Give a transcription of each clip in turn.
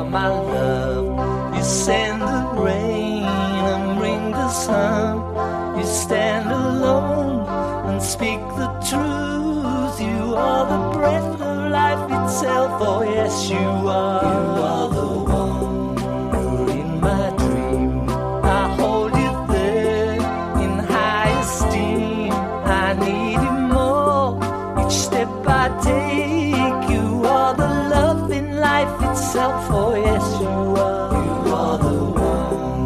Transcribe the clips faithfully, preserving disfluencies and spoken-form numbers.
my love. You send the rain and bring the sun. You stand alone and speak the truth. You are the breath of life itself. Oh yes, you are. You are the one who in my dream I hold you there in high esteem. I need you more each step I take. You are the love in life itself. Oh yes, you are. You are the one.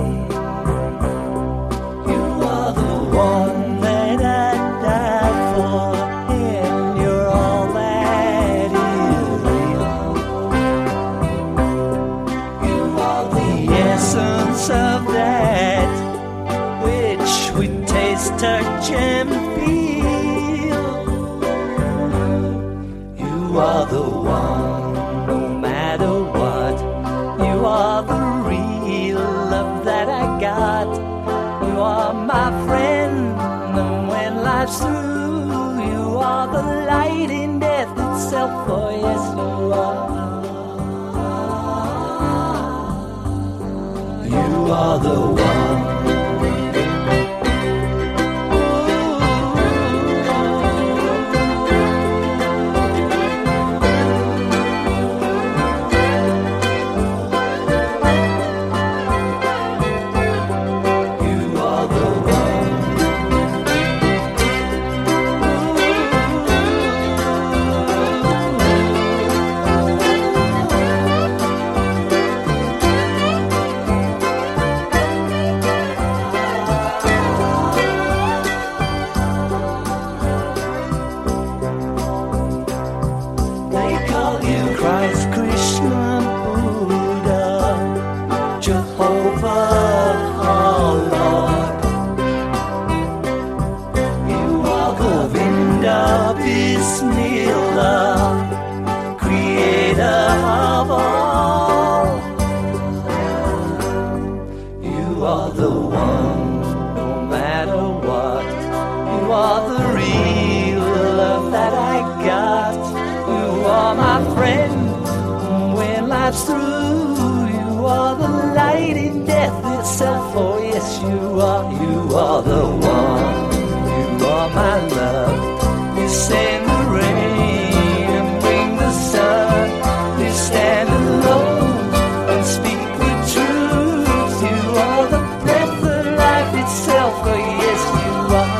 You are the one that I died for, and you're all that is real. You are the essence of that which we taste, touch, and feel. You are the one, no matter what. You are the real love that I got. You are my friend, and when life's through, you are the light in death itself. Oh yes, you are. You are the one. Christ, Krishna, Buddha, Jehovah, our Lord. You are Govinda, Bismillah, Creator of all. You are the one, no matter what. You are the real love that I got. You are my friend when life's through. You are the light in death itself. Oh yes, you are. You are the one. You are my love. You send the rain and bring the sun. You stand alone and speak the truth. You are the breath of life itself. Oh yes, you are.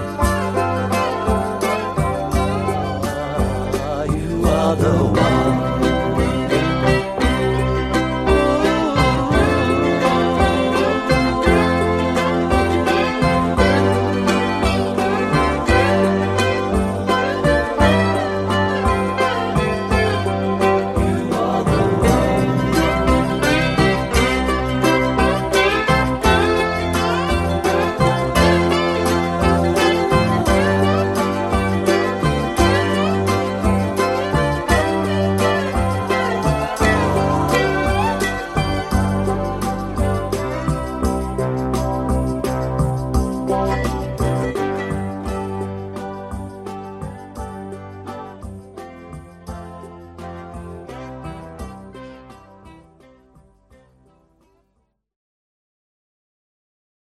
The one.